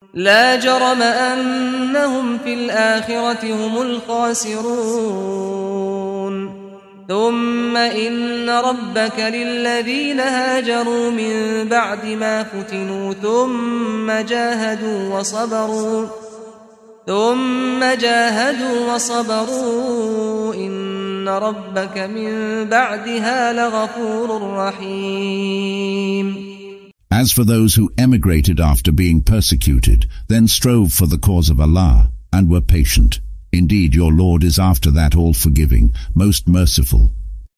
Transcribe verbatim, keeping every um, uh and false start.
لا جرم أنهم في الآخرة هم الخاسرون ثم إن ربك للذين هاجروا من بعد ما فتنوا ثم جاهدوا وصبروا ثم جاهدوا وصبروا إن ربك من بعدها لغفور رحيم. As for those who emigrated after being persecuted, then strove for the cause of Allah, and were patient, indeed your Lord is after that all-forgiving, most merciful.